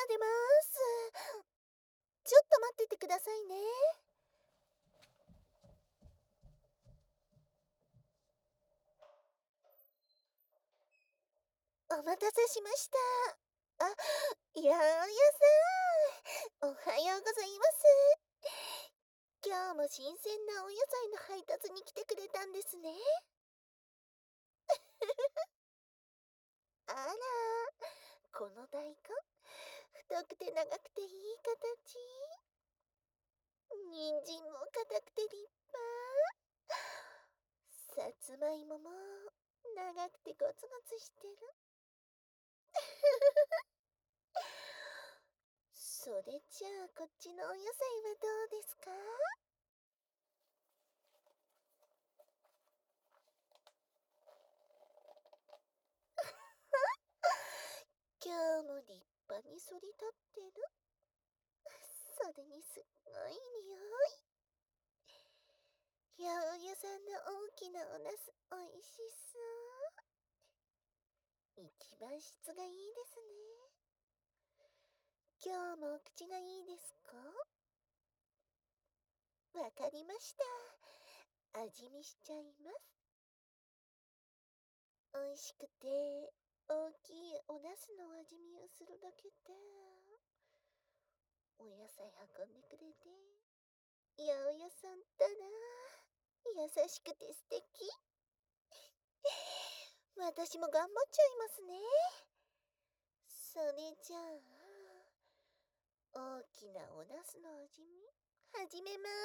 出ます。ちょっと待っててくださいね。お待たせしました。あ、八百屋さん。おはようございます。今日も新鮮なお野菜の配達に来てくれたんですね。あら、この大根、太くて長くていい形。人参も硬くて立派。さつまいもも長くてゴツゴツしてる。それじゃあこっちのお野菜はどうですか？今日も立派に反り立ってる。それにすっごい匂い。八百屋さんの大きなおナスおいしそう。一番質がいいですね。今日もお口がいいですか？わかりました。味見しちゃいます。おいしくて大きいおナスの味見をするだけでお野菜運んでくれて、八百屋さんったら優しくて素敵。私も頑張っちゃいますね。それじゃあ大きなおナスの味見始めます。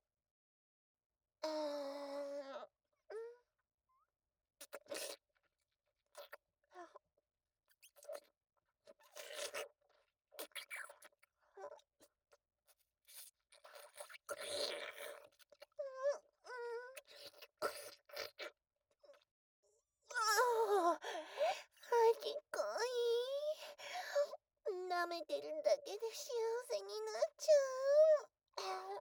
あー、うん、味濃い。舐めてるだけで幸せになっちゃう。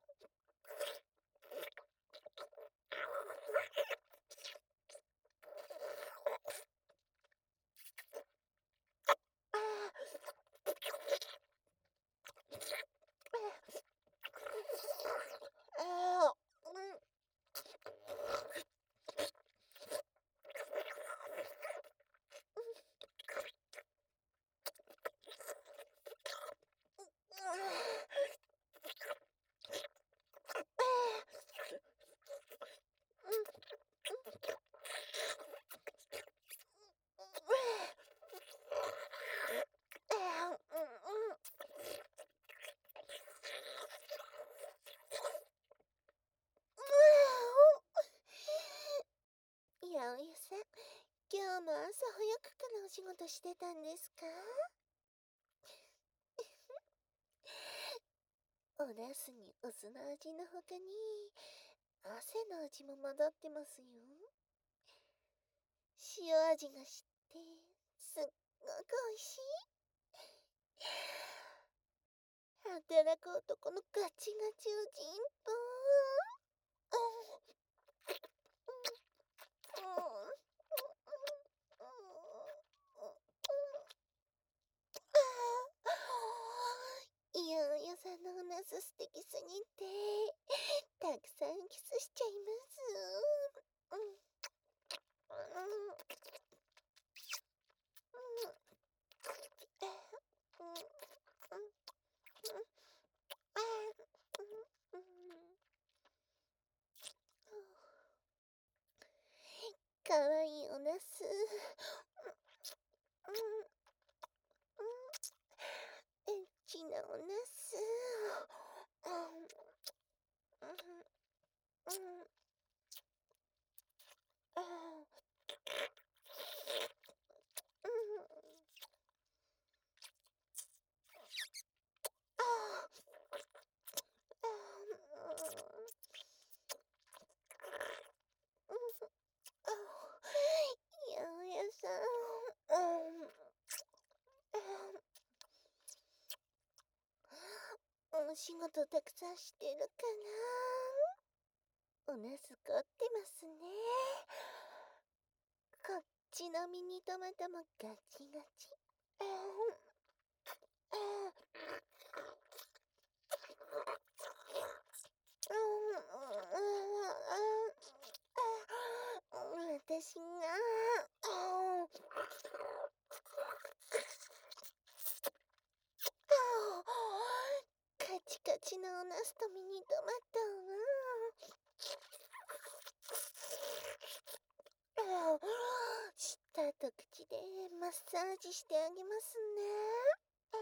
八百屋さん、今日も朝早くからお仕事してたんですか？おナスにお酢の味の他に汗の味も混ざってますよ。塩味がしてすっごく美味しい。働く男のガチガチおちんぽ。八百屋さんのおナス素敵すぎてたくさんキスしちゃいます。かわいいおナス。エッチなおナス。八百屋さん、お仕事たくさんしてるかな。おナス凝ってますね。こっちのミニトマトもガチガチ。 私が、カチカチのおナスとミニトマトを、舌と口でマッサージしてあげますね。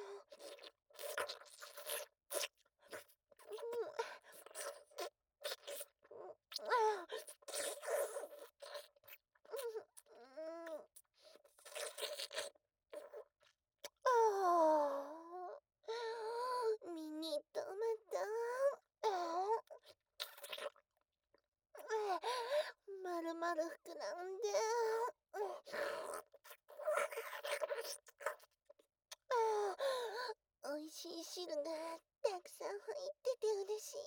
ミニトマト。まるまる膨らんで。おいしい汁がたくさん入ってて嬉しい。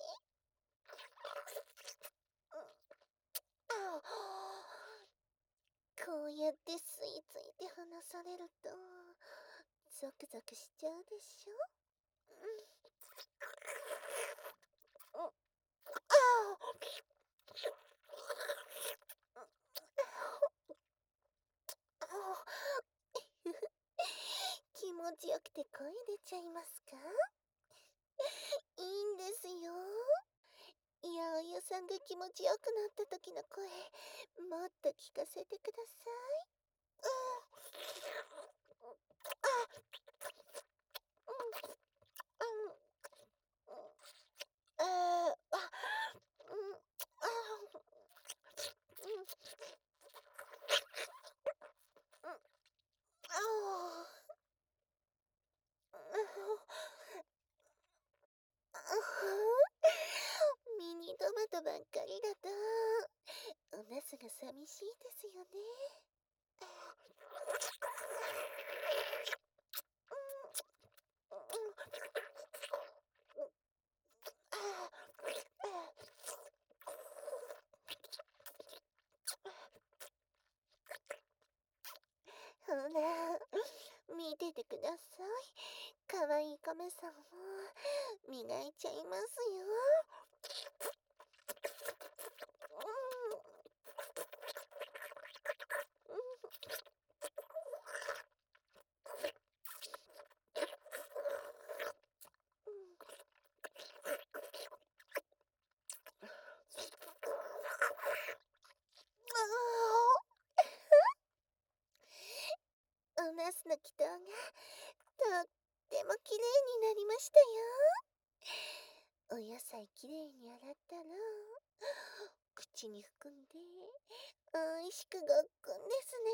こうやって吸い付いて離されるとゾクゾクしちゃうでしょ。気持ちよくて声出ちゃいますか？いいんですよ。八百屋さんが気持ちよくなった時の声、もっと聞かせてください。ミニトマトばっかりだと、おナスが寂しいですよね。ほら、見ててください。かわいい亀さんも磨いちゃいますよ。おナスの祈祷がとっても綺麗になりましたよ。お野菜きれいに洗ったら口に含んでおいしくごっくんですね。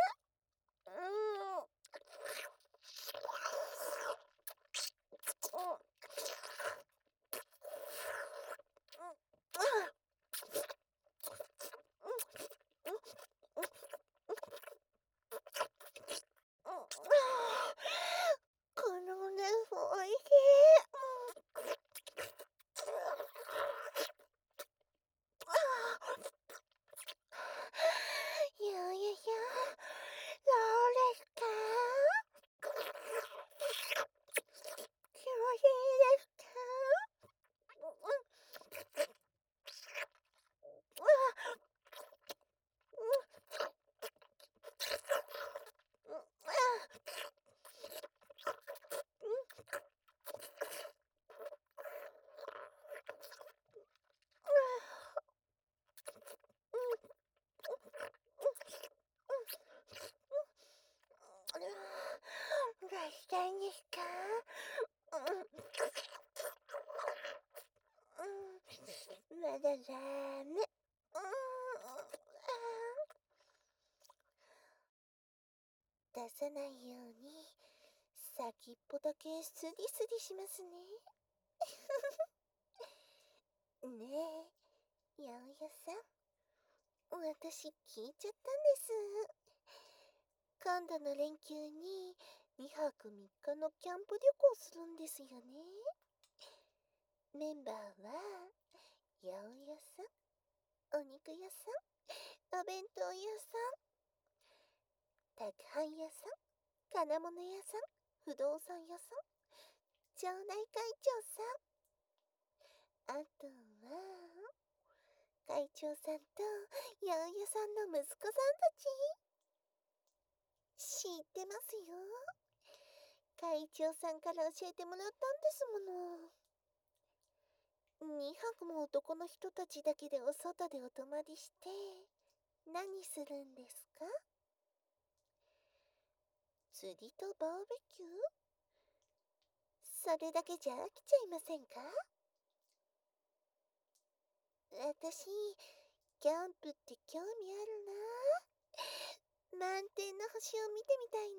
このおナスおいしい。よいしょ。どうですか？気持ちいいですか？どうしたいんですか？まだダメ。出さないように先っぽだけスリスリしますね。ねえ、八百屋さん。私聞いちゃったんです。今度の連休に2泊3日のキャンプ旅行するんですよね。メンバーは、八百屋さん、お肉屋さん、お弁当屋さん、宅配屋さん、金物屋さん、不動産屋さん、 町内会長さん、あとは、会長さんと八百屋さんの息子さんたち、知ってますよ。会長さんから教えてもらったんですもの。2泊も男の人たちだけでお外でお泊まりして、何するんですか？釣りとバーベキュー？それだけじゃ飽きちゃいませんか？私、キャンプって興味あるな。満天の星を見てみたい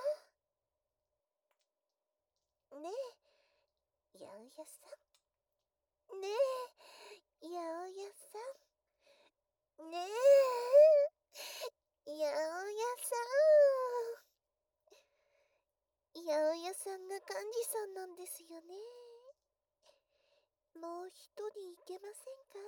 な。ねえ、八百屋さん。ねえ、八百屋さん。ねえ、八百屋さん。八百屋さんが幹事さんなんですよね。もう一人いけませんか？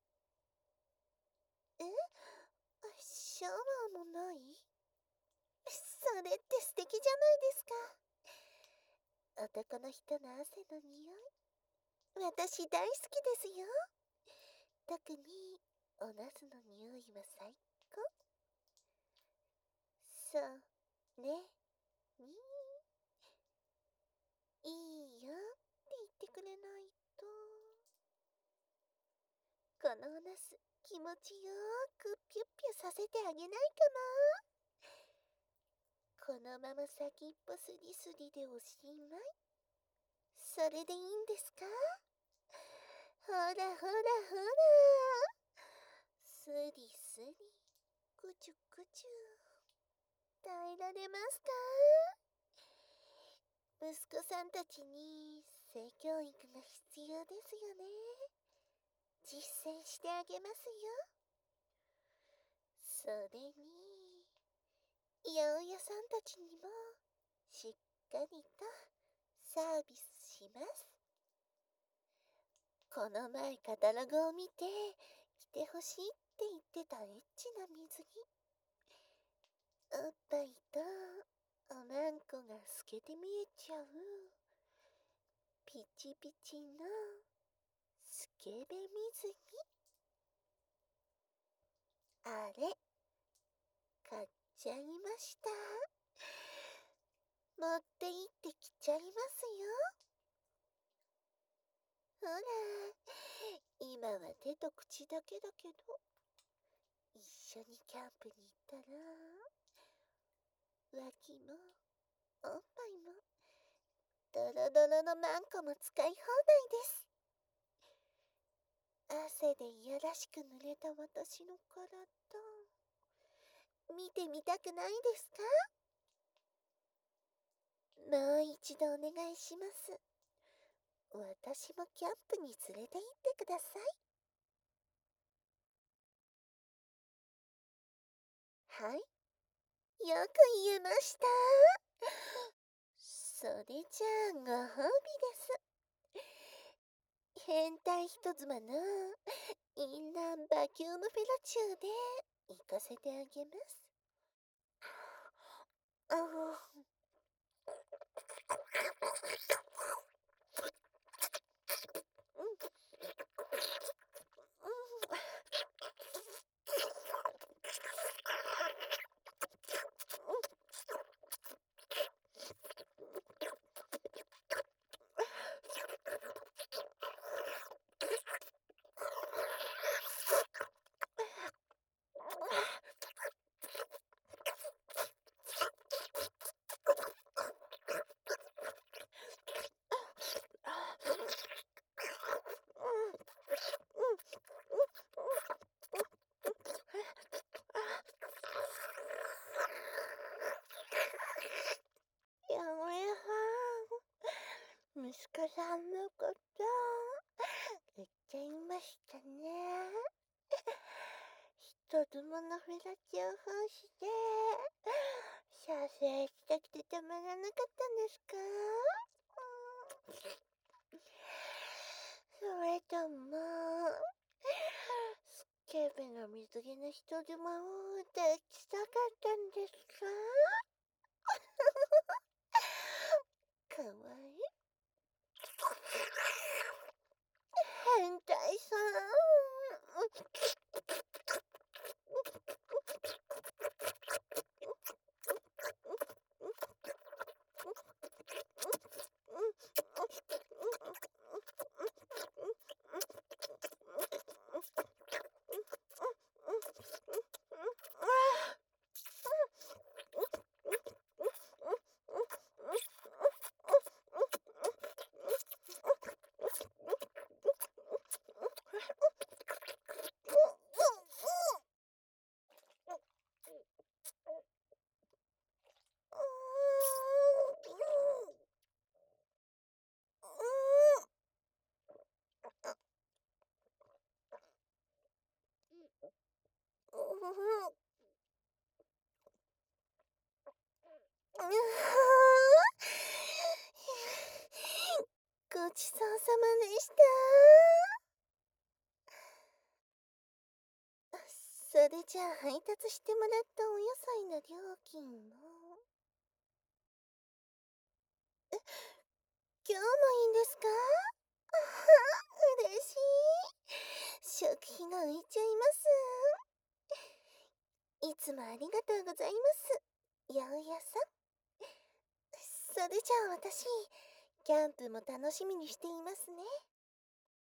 え？シャワーもない？それって素敵じゃないですか。男の人の汗の匂い。私大好きですよ。特に、おナスの匂いは最高。そうね。にいいよって言ってくれないと。このおナス、気持ちよーくピュッピュさせてあげないかな。このまま先っぽスリスリでおしまい。それでいいんですか？ほらほらほら。スリスリ、くちゅくちゅ。耐えられますか？息子さんたちに性教育が必要ですよね。実践してあげますよ。それに、八百屋さんたちにもしっかりとサービスします。この前カタログを見て着てほしいって言ってたエッチな水着。おっぱいとおまんこが透けて見えちゃうピチピチのスケベ水着。あれ、買っちゃいました。持って行ってきちゃいますよ。ほら、今は手と口だけだけど、一緒にキャンプに行ったら、脇もおっぱいもドロドロのマンコも使い放題です。汗でいやらしく濡れた私の体、見てみたくないですか？もう一度お願いします。私もキャンプに連れて行ってください。はい、よく言えました。それじゃあご褒美です。変態人妻のインナーバキュームフェラチューで行かせてあげます。あの、うん、やめ息子さんのこと言っちゃいましたね。人妻のフェラチオ奉仕で射精したくてたまらなかったんですか？それともスケベな水着の人妻を抱きたかったんですか？かわいい。 うはごちそうさまでした。それじゃあ配達してもらったお野菜の料金を。今日もいいんですか？あは、嬉しい。食費が浮いちゃいます。いつもありがとうございます。八百屋さん。それじゃあ私、キャンプも楽しみにしていますね。